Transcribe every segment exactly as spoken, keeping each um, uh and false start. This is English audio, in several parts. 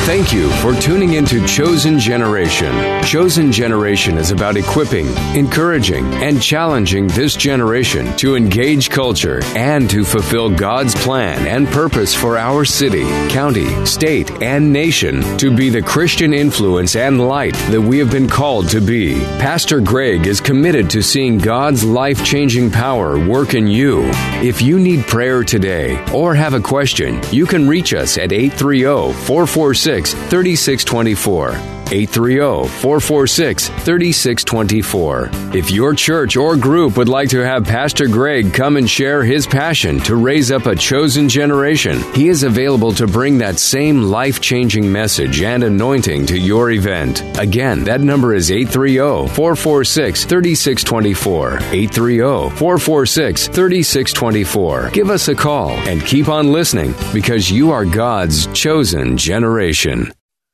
Thank you for tuning into Chosen Generation. Chosen Generation is about equipping, encouraging, and challenging this generation to engage culture and to fulfill God's plan and purpose for our city, county, state, and nation to be the Christian influence and light that we have been called to be. Pastor Greg is committed to seeing God's life-changing power work in you. If you need prayer today or have a question, you can reach us at eight three zero, four four six, three six two four. eight three zero, four four six, three six two four. If your church or group would like to have Pastor Greg come and share his passion to raise up a chosen generation, he is available to bring that same life-changing message and anointing to your event. Again, that number is eight three zero, four four six, three six two four. eight three zero, four four six, three six two four. Give us a call and keep on listening because you are God's chosen generation.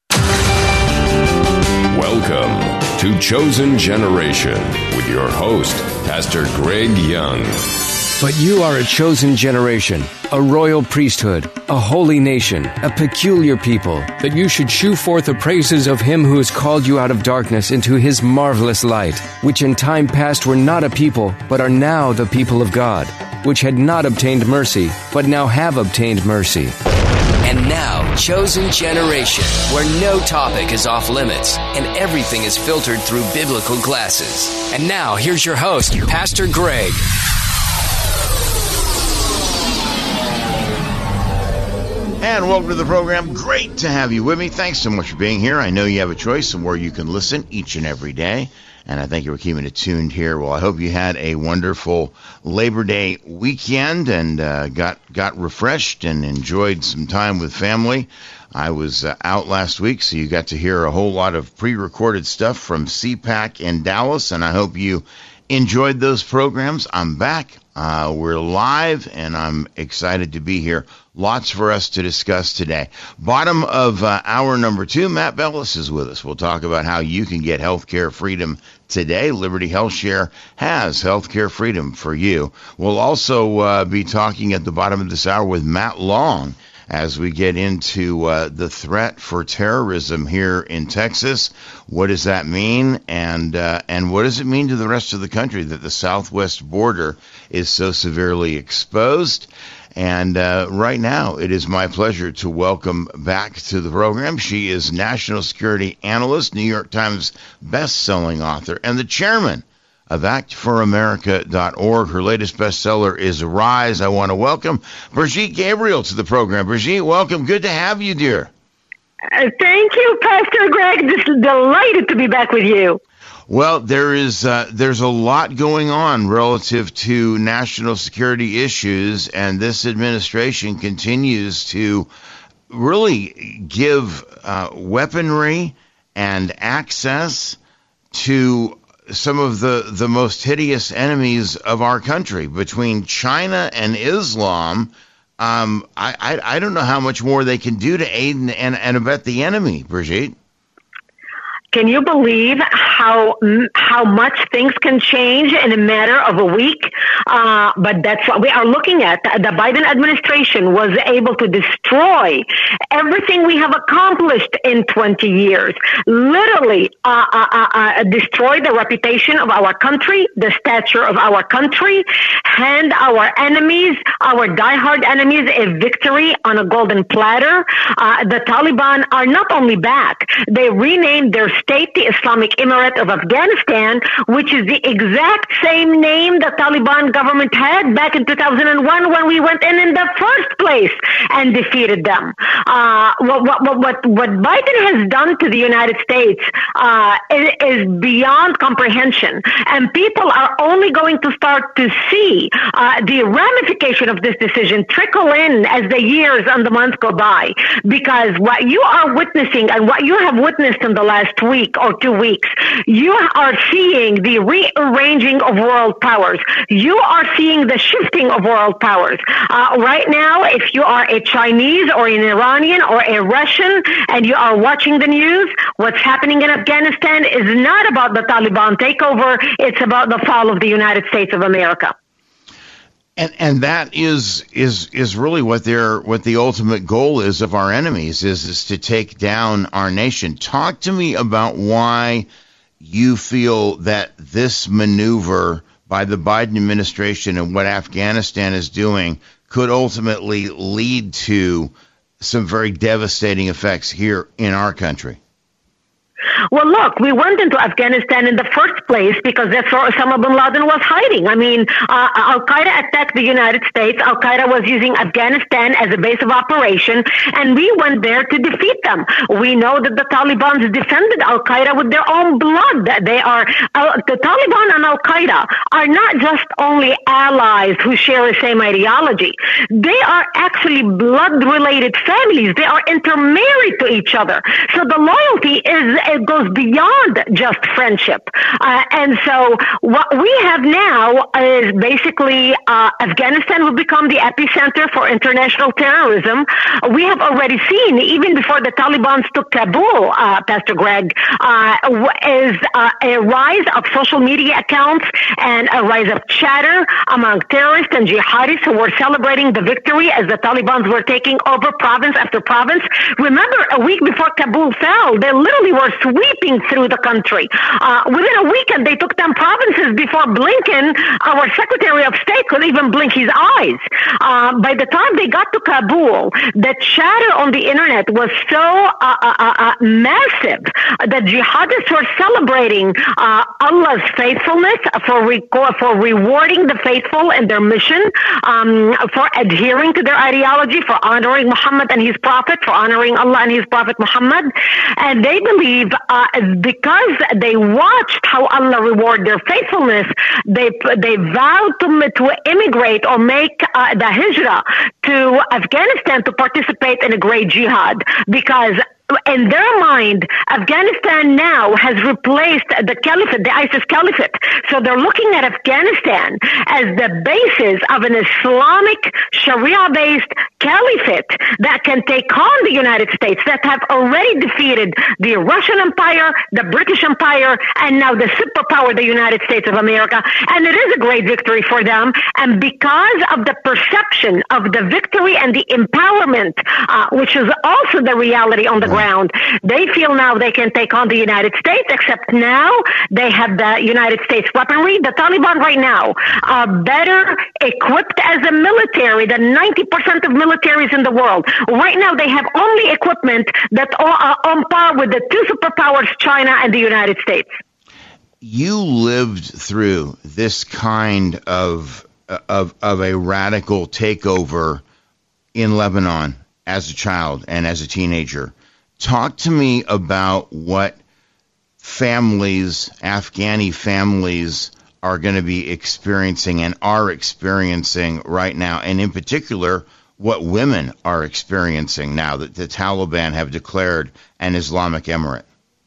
Welcome to Chosen Generation with your host, Pastor Greg Young. But you are a chosen generation, a royal priesthood, a holy nation, a peculiar people, that you should shew forth the praises of him who has called you out of darkness into his marvelous light, which in time past were not a people, but are now the people of God, which had not obtained mercy, but now have obtained mercy. And now, Chosen Generation, where no topic is off limits and everything is filtered through biblical glasses. And now, here's your host, Pastor Greg. And welcome to the program. Great to have you with me. Thanks so much for being here. I know you have a choice of where you can listen each and every day. And I thank you for keeping it tuned here. Well, I hope you had a wonderful Labor Day weekend and uh, got got refreshed and enjoyed some time with family. I was uh, out last week, so you got to hear a whole lot of pre-recorded stuff from C PAC in Dallas, and I hope you enjoyed those programs. I'm back. Uh, we're live, and I'm excited to be here. Lots for us to discuss today. Bottom of uh, hour number two, Matt Bellis is with us. We'll talk about how you can get healthcare freedom today. Liberty Health Share has healthcare freedom for you. We'll also uh, be talking at the bottom of this hour with Matt Long as we get into uh, the threat for terrorism here in Texas. What does that mean? And uh, and what does it mean to the rest of the country that the southwest border is so severely exposed? And uh, right now, it is my pleasure to welcome back to the program. She is national security analyst, New York Times best-selling author, and the chairman of act for america dot org. Her latest bestseller is Rise. I want to welcome Brigitte Gabriel to the program. Brigitte, welcome. Good to have you, dear. Uh, thank you, Pastor Greg. Just delighted to be back with you. Well, there is uh, there's a lot going on relative to national security issues, and this administration continues to really give uh, weaponry and access to some of the, the most hideous enemies of our country. Between China and Islam, um, I, I I don't know how much more they can do to aid and, and, and abet the enemy, Brigitte. Can you believe how how much things can change in a matter of a week? Uh, but that's what we are looking at. The Biden administration was able to destroy everything we have accomplished in twenty years. Literally uh, uh, uh, destroy the reputation of our country, the stature of our country, hand our enemies, our diehard enemies, a victory on a golden platter. Uh, the Taliban are not only back, they renamed their state, the Islamic Emirate of Afghanistan, which is the exact same name the Taliban government had back in two thousand one when we went in in the first place and defeated them. Uh, what, what, what, what Biden has done to the United States uh, is, is beyond comprehension, and people are only going to start to see uh, the ramification of this decision trickle in as the years and the months go by, because what you are witnessing and what you have witnessed in the last week or two weeks, you are seeing the rearranging of world powers. You are seeing the shifting of world powers. Uh, right now, if you are a Chinese or an Iranian or a Russian and you are watching the news, what's happening in Afghanistan is not about the Taliban takeover. It's about the fall of the United States of America. And and that is is is really what their what the ultimate goal is of our enemies is is to take down our nation. Talk to me about why you feel that this maneuver by the Biden administration and what Afghanistan is doing could ultimately lead to some very devastating effects here in our country. Well, look, we went into Afghanistan in the first place because that's where Osama bin Laden was hiding. I mean, uh, Al-Qaeda attacked the United States. Al-Qaeda was using Afghanistan as a base of operation, and we went there to defeat them. We know that the Taliban defended Al-Qaeda with their own blood. They are uh, the Taliban and Al-Qaeda are not just only allies who share the same ideology. They are actually blood-related families. They are intermarried to each other. So the loyalty is it goes beyond just friendship. Uh, and so what we have now is basically uh, Afghanistan will become the epicenter for international terrorism. We have already seen, even before the Taliban took Kabul, uh, Pastor Greg, uh, is uh, a rise of social media accounts and a rise of chatter among terrorists and jihadis who were celebrating the victory as the Taliban were taking over province after province. Remember, a week before Kabul fell, they literally were sweeping through the country. Uh, within a weekend, they took ten provinces before Blinken, our Secretary of State, could even blink his eyes. Uh, by the time they got to Kabul, the chatter on the internet was so uh, uh, uh, massive that jihadists were celebrating uh, Allah's faithfulness for re- for rewarding the faithful in their mission, um, for adhering to their ideology, for honoring Muhammad and his prophet, for honoring Allah and his prophet Muhammad. And they believe uh, because they watched how Allah reward their faithfulness, they they vowed to, to immigrate or make uh, the hijrah to Afghanistan to participate in a great jihad, because in their mind, Afghanistan now has replaced the caliphate, the ISIS caliphate. So they're looking at Afghanistan as the basis of an Islamic Sharia-based caliphate that can take on the United States, that have already defeated the Russian Empire, the British Empire, and now the superpower, the United States of America. And it is a great victory for them. And because of the perception of the victory and the empowerment, uh, which is also the reality on the ground, they feel now they can take on the United States, except now they have the United States weaponry. The Taliban right now are better equipped as a military than ninety percent of militaries in the world. Right now they have only equipment that are on par with the two superpowers, China and the United States. You lived through this kind of of of a radical takeover in Lebanon as a child and as a teenager. Talk to me about what families, Afghani families, are going to be experiencing and are experiencing right now, and in particular, what women are experiencing now that the Taliban have declared an Islamic emirate.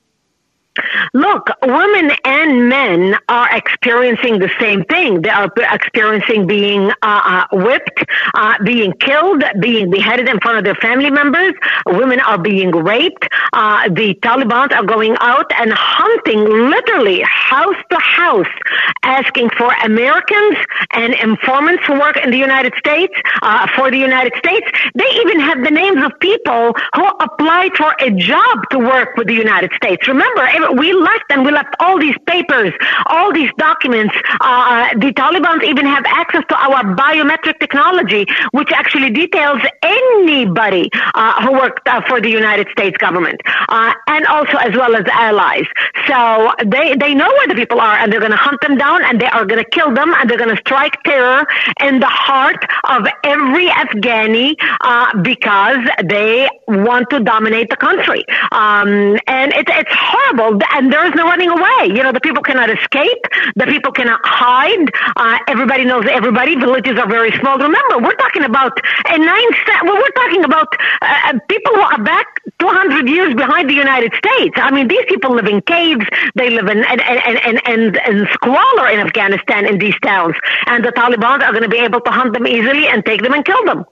Look, women and men are experiencing the same thing. They are experiencing being uh, uh, whipped, uh, being killed, being beheaded in front of their family members. Women are being raped. Uh, the Taliban are going out and hunting literally house to house, asking for Americans and informants who work in the United States, uh, for the United States. They even have the names of people who applied for a job to work with the United States. Remember, we left and we left all these papers, all these documents. Uh, the Taliban even have access to our biometric technology, which actually details anybody uh, who worked uh, for the United States government, uh, and also as well as allies. So they, they know where the people are, and they're going to hunt them down, and they are going to kill them, and they're going to strike terror in the heart of every Afghani uh, because they want to dominate the country. Um, and it, it's horrible. And there is no running away. You know, the people cannot escape. The people cannot hide. Uh, everybody knows everybody. Villages are very small. Remember, we're talking about a nine. Well, we're talking about uh, people who are back two hundred years behind the United States. I mean, these people live in caves. They live in and and and and, and squalor in Afghanistan in these towns. And the Taliban are going to be able to hunt them easily and take them and kill them.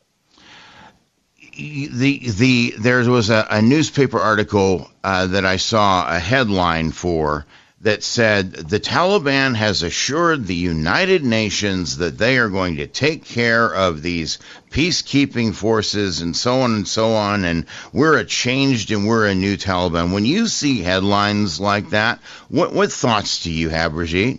The the there was a, a newspaper article uh, that I saw a headline for that said the Taliban has assured the United Nations that they are going to take care of these peacekeeping forces and so on and so on, and we're a changed and we're a new Taliban. When you see headlines like that, what, what thoughts do you have, Brigitte?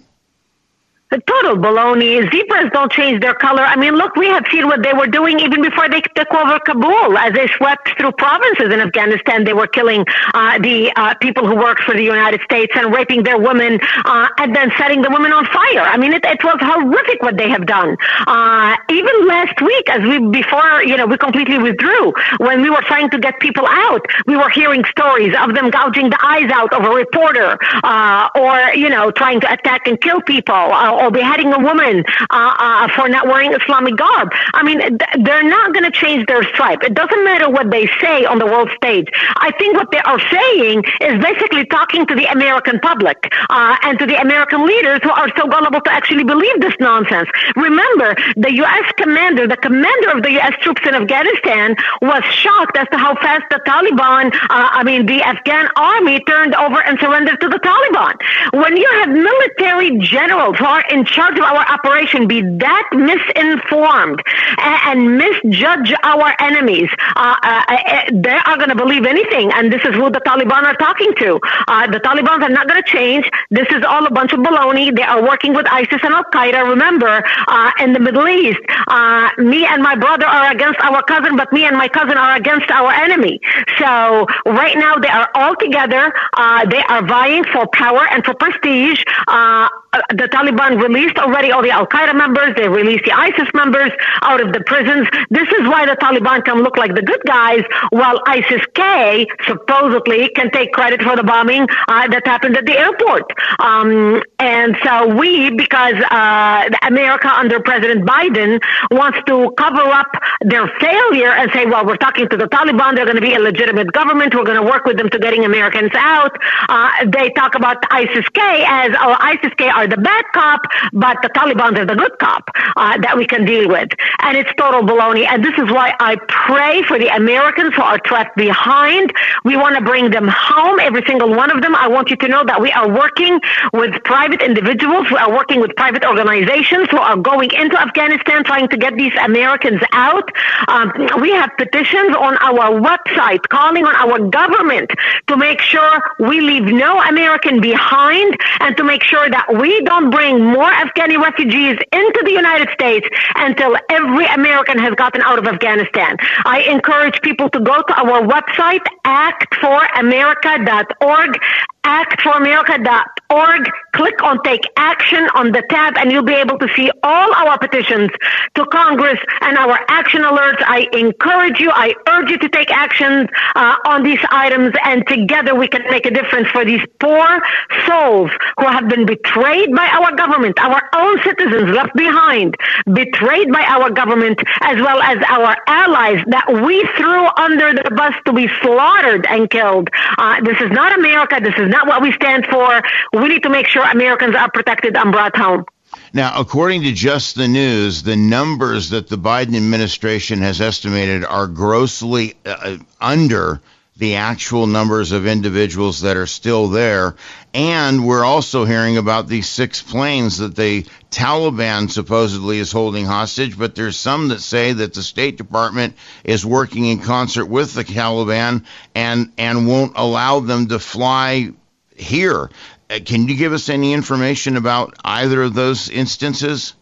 Total baloney. Zebras don't change their color. I mean, look, we have seen what they were doing even before they took over Kabul. As they swept through provinces in Afghanistan, they were killing uh, the uh, people who worked for the United States and raping their women uh, and then setting the women on fire. I mean, it, it was horrific what they have done. Uh, even last week, as we before, you know, we completely withdrew, when we were trying to get people out, we were hearing stories of them gouging the eyes out of a reporter uh, or, you know, trying to attack and kill people. Uh, or beheading a woman uh, uh, for not wearing Islamic garb. I mean, th- they're not going to change their stripe. It doesn't matter what they say on the world stage. I think what they are saying is basically talking to the American public uh, and to the American leaders who are so gullible to actually believe this nonsense. Remember, the U S commander, the commander of the U S troops in Afghanistan was shocked as to how fast the Taliban, uh, I mean, the Afghan army turned over and surrendered to the Taliban. When you have military generals who are in charge of our operation be that misinformed and, and misjudge our enemies, uh, uh, they are going to believe anything. And this is who the Taliban are talking to. Uh, the Taliban are not going to change. This is all a bunch of baloney. They are working with ISIS and Al-Qaeda. Remember, uh, in the Middle East, uh, me and my brother are against our cousin, but me and my cousin are against our enemy. So right now they are all together. Uh, they are vying for power and for prestige. Uh, the Taliban released already all the Al-Qaeda members. They released the ISIS members out of the prisons. This is why the Taliban can look like the good guys, while ISIS-K supposedly can take credit for the bombing uh, that happened at the airport. Um, and so we, because uh, America under President Biden wants to cover up their failure and say, well, we're talking to the Taliban. They're going to be a legitimate government. We're going to work with them to getting Americans out. Uh, they talk about ISIS-K as, oh, ISIS-K are the bad cop, but the Taliban are the good cop uh, that we can deal with. And it's total baloney. And this is why I pray for the Americans who are trapped behind. We want to bring them home, every single one of them. I want you to know that we are working with private individuals. We are working with private organizations who are going into Afghanistan trying to get these Americans out. Um, we have petitions on our website calling on our government to make sure we leave no American behind and to make sure that we don't bring more Afghani refugees into the United States until every American has gotten out of Afghanistan. I encourage people to go to our website, act for america dot org, act for america dot org. Click on Take Action on the tab, and you'll be able to see all our petitions to Congress and our action alerts. I encourage you, I urge you to take action uh, on these items, and together we can make a difference for these poor souls who have been betrayed by our government, our own citizens left behind, betrayed by our government, as well as our allies that we threw under the bus to be slaughtered and killed. Uh, this is not America. This is not what we stand for. We need to make sure Americans are protected and brought home. Now, according to Just the News, the numbers that the Biden administration has estimated are grossly uh, under the actual numbers of individuals that are still there. And we're also hearing about these six planes that the Taliban supposedly is holding hostage, but there's some that say that the State Department is working in concert with the Taliban and, and won't allow them to fly here. Uh, can you give us any information about either of those instances?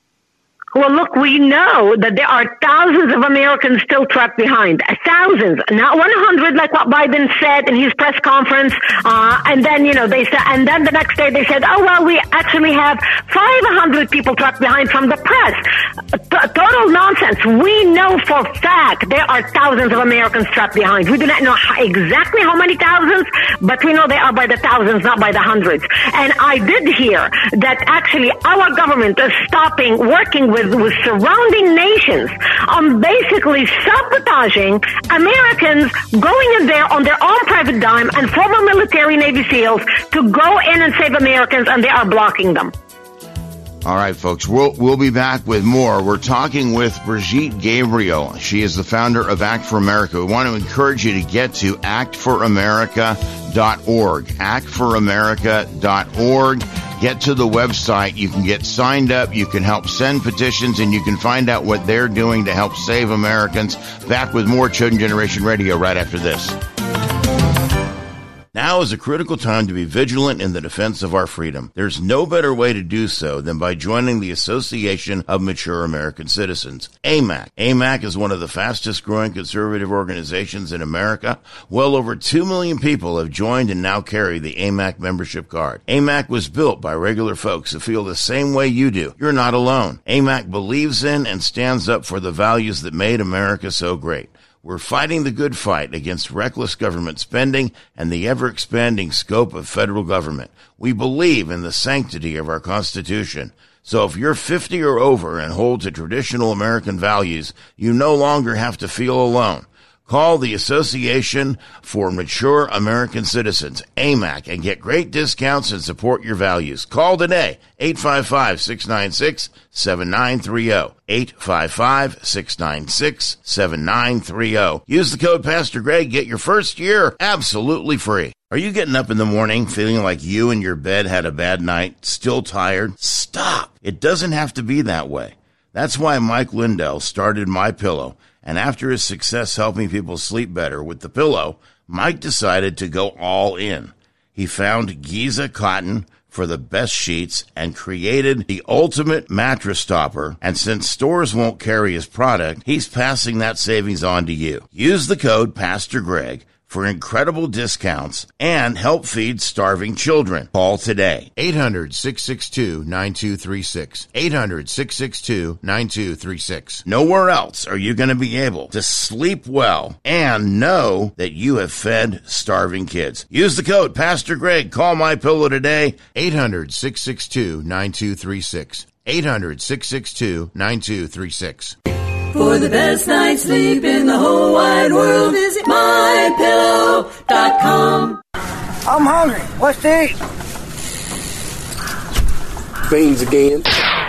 Well, look, we know that there are thousands of Americans still trapped behind. Thousands, not one hundred, like what Biden said in his press conference. Uh, and then, you know, they said, and then the next day they said, oh, well, we actually have five hundred people trapped behind from the press. T- total nonsense. We know for a fact there are thousands of Americans trapped behind. We do not know how, exactly how many thousands, but we know they are by the thousands, not by the hundreds. And I did hear that actually our government is stopping working with with surrounding nations on basically sabotaging Americans going in there on their own private dime and former military Navy SEALs to go in and save Americans, and they are blocking them. All right, folks, we'll, we'll be back with more. We're talking with Brigitte Gabriel. She is the founder of Act for America. We want to encourage you to get to act for america dot org. act for america dot org. Get to the website. You can get signed up. You can help send petitions, and you can find out what they're doing to help save Americans. Back with more Chosen Generation Radio right after this. Now is a critical time to be vigilant in the defense of our freedom. There's no better way to do so than by joining the Association of Mature American Citizens, A M A C. A M A C is one of the fastest growing conservative organizations in America. Well over two million people have joined and now carry the A M A C membership card. A M A C was built by regular folks who feel the same way you do. You're not alone. A M A C believes in and stands up for the values that made America so great. We're fighting the good fight against reckless government spending and the ever-expanding scope of federal government. We believe in the sanctity of our Constitution. So if you're fifty or over and hold to traditional American values, you no longer have to feel alone. Call the Association for Mature American Citizens, A M A C, and get great discounts and support your values. Call today, eight five five, six nine six, seven nine three zero, eight five five, six nine six, seven nine three zero. Use the code Pastor Greg, get your first year absolutely free. Are you getting up in the morning feeling like you and your bed had a bad night, still tired? Stop. It doesn't have to be that way. That's why Mike Lindell started MyPillow. And after his success helping people sleep better with the pillow, Mike decided to go all in. He found Giza cotton for the best sheets and created the ultimate mattress topper. And since stores won't carry his product, he's passing that savings on to you. Use the code Pastor Greg for incredible discounts and help feed starving children. Call today. eight hundred, six six two, nine two three six. eight hundred, six six two, nine two three six. Nowhere else are you going to be able to sleep well and know that you have fed starving kids. Use the code Pastor Greg. Call MyPillow today. eight hundred, six six two, nine two three six. eight hundred, six six two, nine two three six. For the best night's sleep in the whole wide world, visit my pillow dot com. I'm hungry. What's to eat? Beans again.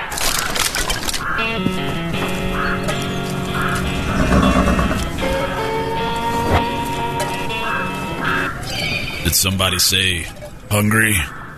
Did somebody say hungry?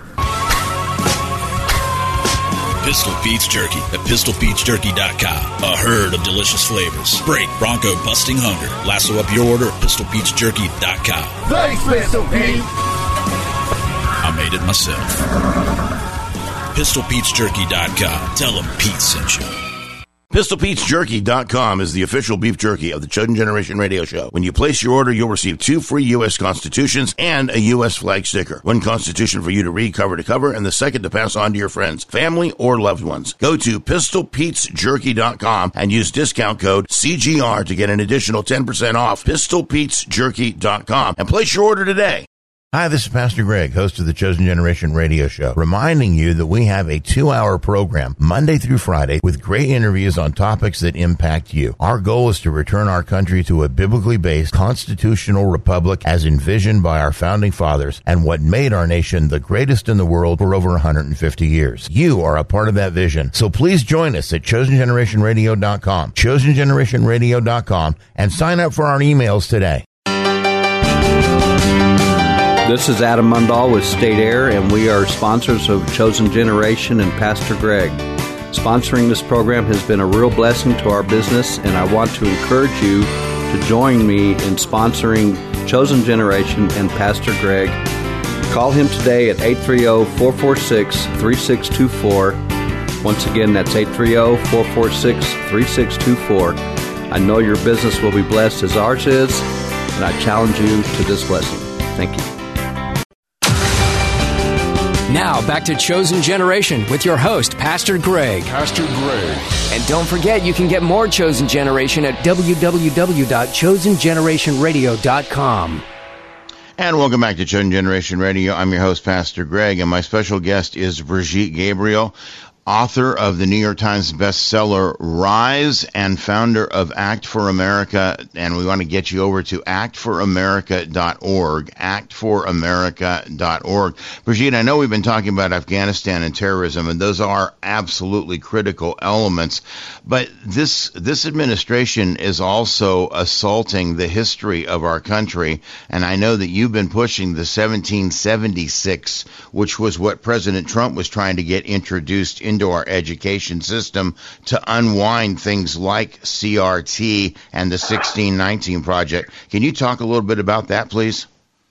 Pistol Pete's Jerky at pistol pete's jerky dot com. A herd of delicious flavors. Break Bronco busting hunger. Lasso up your order at pistol pete's jerky dot com. Thanks, Pistol Pete. I made it myself. pistol pete's jerky dot com. Tell them Pete sent you. pistol pete's jerky dot com is the official beef jerky of the Chosen Generation Radio Show. When you place your order, you'll receive two free U S Constitutions and a U S flag sticker. One Constitution for you to read cover to cover, and the second to pass on to your friends, family, or loved ones. Go to pistol pete's jerky dot com and use discount code C G R to get an additional ten percent off. pistol pete's jerky dot com and place your order today. Hi, this is Pastor Greg, host of the Chosen Generation Radio Show, reminding you that we have a two-hour program Monday through Friday with great interviews on topics that impact you. Our goal is to return our country to a biblically based constitutional republic as envisioned by our founding fathers and what made our nation the greatest in the world for over one hundred fifty years. You are a part of that vision, so please join us at chosen generation radio dot com, chosen generation radio dot com, and sign up for our emails today. This is Adam Mundahl with State Air, and we are sponsors of Chosen Generation and Pastor Greg. Sponsoring this program has been a real blessing to our business, and I want to encourage you to join me in sponsoring Chosen Generation and Pastor Greg. Call him today at eight three zero, four four six, three six two four. Once again, that's eight three zero, four four six, three six two four. I know your business will be blessed as ours is, and I challenge you to this blessing. Thank you. Now, back to Chosen Generation with your host, Pastor Greg. Pastor Greg. And don't forget, you can get more Chosen Generation at w w w dot chosen generation radio dot com. And welcome back to Chosen Generation Radio. I'm your host, Pastor Greg, and my special guest is Brigitte Gabriel. author of the New York Times bestseller Rise and founder of Act for America. And we want to get you over to act for america dot org, act for america dot org. Brigitte, I know we've been talking about Afghanistan and terrorism, and those are absolutely critical elements. But this this administration is also assaulting the history of our country. And I know that you've been pushing the seventeen seventy-six, which was what President Trump was trying to get introduced into our education system to unwind things like C R T and the sixteen nineteen Project. Can you talk a little bit about that, please?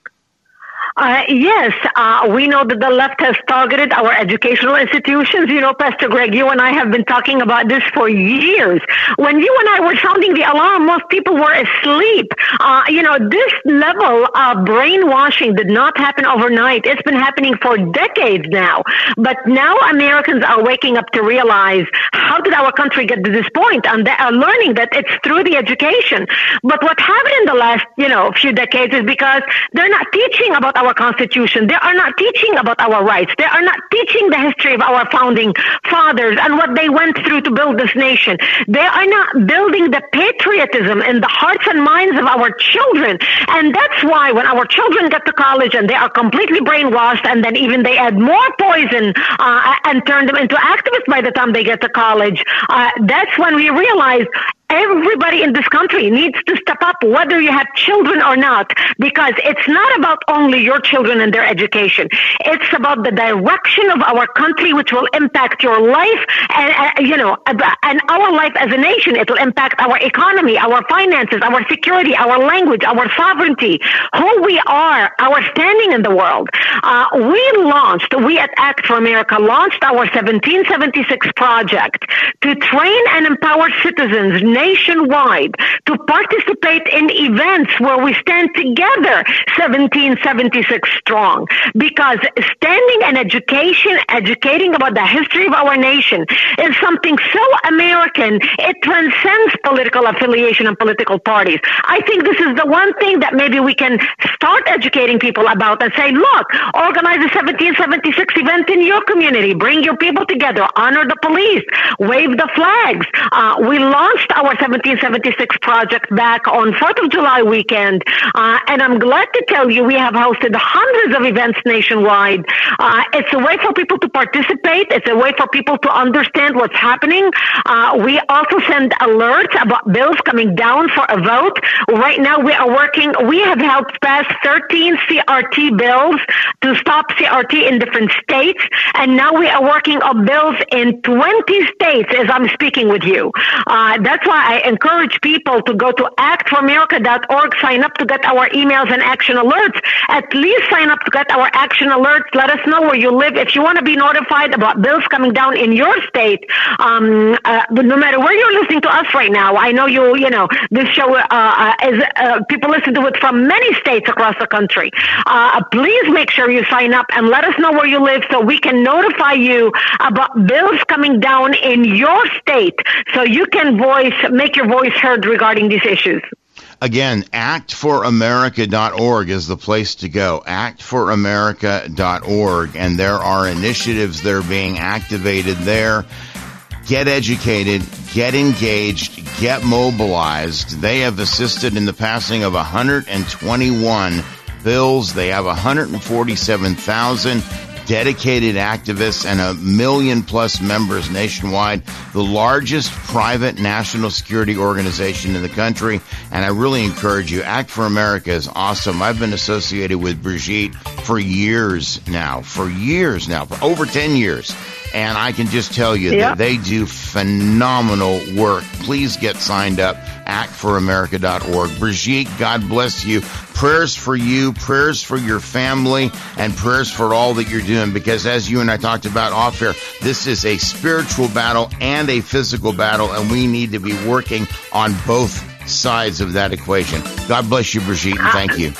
Uh, yes, uh, we know that the left has targeted our educational institutions. You know, Pastor Greg, you and I have been talking about this for years. When you and I were sounding the alarm, most people were asleep. Uh, you know, this level of brainwashing did not happen overnight. It's been happening for decades now. But now Americans are waking up to realize, how did our country get to this point? And they are learning that it's through the education. But what happened in the last, you know, few decades is because they're not teaching about our Our Constitution. They are not teaching about our rights. They are not teaching the history of our founding fathers and what they went through to build this nation. They are not building the patriotism in the hearts and minds of our children. And that's why when our children get to college and they are completely brainwashed, and then even they add more poison uh, and turn them into activists by the time they get to college, uh, that's when we realize everybody in this country needs to step up, whether you have children or not, because it's not about only your children and their education. It's about the direction of our country, which will impact your life and, uh, you know, and our life as a nation. It will impact our economy, our finances, our security, our language, our sovereignty, who we are, our standing in the world. Uh, we launched, we at Act for America launched our seventeen seventy-six project to train and empower citizens nationwide to participate in events where we stand together seventeen seventy-six strong, because standing and education, educating about the history of our nation is something so American, it transcends political affiliation and political parties. I think this is the one thing that maybe we can start educating people about and say, look, organize a seventeen seventy-six event in your community, bring your people together, honor the police, wave the flags. Uh, we launched our seventeen seventy-six project back on fourth of July weekend, uh, and I'm glad to tell you we have hosted hundreds of events nationwide. Uh, it's a way for people to participate. It's a way for people to understand what's happening. Uh, we also send alerts about bills coming down for a vote. Right now we are working, we have helped pass thirteen C R T bills to stop C R T in different states, and now we are working on bills in twenty states as I'm speaking with you. Uh, that's why I encourage people to go to act for america dot org, sign up to get our emails and action alerts. At least sign up to get our action alerts. Let us know where you live. If you want to be notified about bills coming down in your state, um, uh, no matter where you're listening to us right now, I know you, you know, this show uh, uh, is, uh, people listen to it from many states across the country. Uh, please make sure you sign up and let us know where you live so we can notify you about bills coming down in your state so you can voice, make your voice heard regarding these issues. Again, act for america dot org is the place to go, act for america dot org, and there are initiatives that are being activated there. Get educated, get engaged, get mobilized. They have assisted in the passing of one hundred twenty-one bills. They have one hundred forty-seven thousand dedicated activists and a million plus members nationwide, the largest private national security organization in the country. And I really encourage you, Act for America is awesome. I've been associated with Brigitte for years now, for years now, for over ten years. And I can just tell you yeah. that they do phenomenal work. Please get signed up, act for america dot org. Brigitte, God bless you. Prayers for you, prayers for your family, and prayers for all that you're doing, because as you and I talked about off air, this is a spiritual battle and a physical battle, and we need to be working on both sides of that equation. God bless you, Brigitte, and thank you.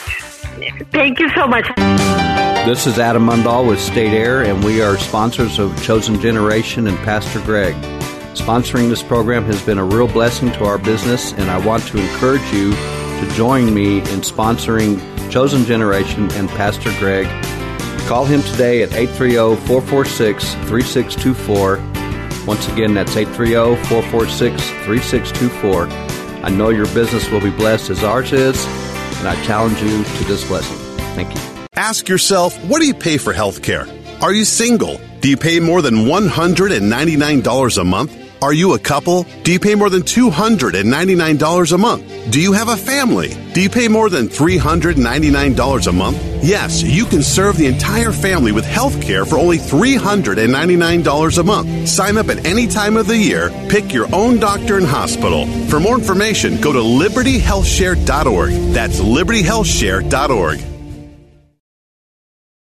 Thank you so much. This is Adam Mundahl with State Air, and we are sponsors of Chosen Generation and Pastor Greg. Sponsoring this program has been a real blessing to our business, and I want to encourage you to join me in sponsoring Chosen Generation and Pastor Greg. Call him today at eight three zero, four four six, three six two four. Once again, that's eight three zero, four four six, three six two four. I know your business will be blessed as ours is, and I challenge you to this blessing. Thank you. Ask yourself, what do you pay for health care? Are you single? Do you pay more than one hundred ninety-nine dollars a month? Are you a couple? Do you pay more than two hundred ninety-nine dollars a month? Do you have a family? Do you pay more than three hundred ninety-nine dollars a month? Yes, you can serve the entire family with health care for only three hundred ninety-nine dollars a month. Sign up at any time of the year. Pick your own doctor and hospital. For more information, go to liberty health share dot org. That's liberty health share dot org.